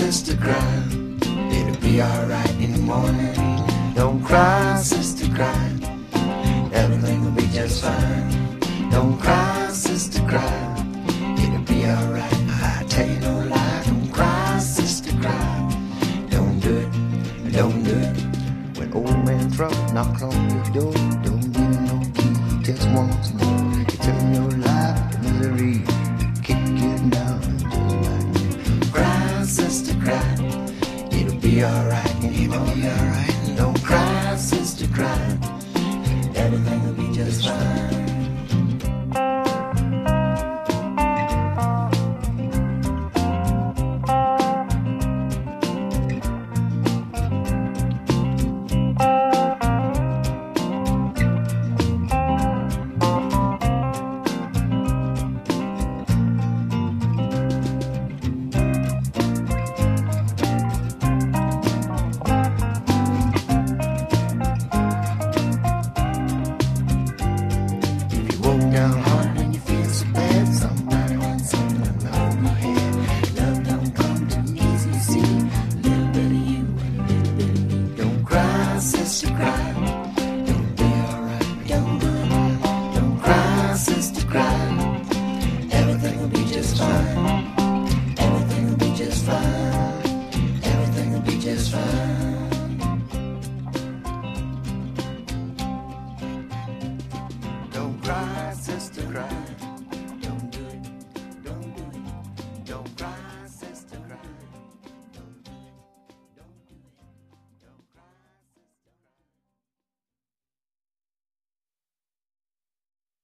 sister, cry. It'll be alright in the morning. Don't cry, sister, cry. Everything will be just fine. Don't cry, sister, cry. It'll be alright. I tell you no lie. Don't cry, sister, cry. Don't do it, don't do it. When old man trouble knocks on your door, don't give him no key, he just wants more. You tell him your life, the misery, kick you down just like you. Cry, sister, cry. It'll be alright, it'll be alright. Don't cry, sister, cry. Everything will be just fine. Down hard when you feel so bad. Somebody wants something to know your head. Love don't come too easy, you see. A little bit of you and a little bit of me. Don't cry, sister, cry. It'll be alright. Don't cry, sister, cry. Everything will be just fine. Everything will be just fine. Everything will be just fine. Don't cry, sister, cry. Don't do it, don't do it, don't cry.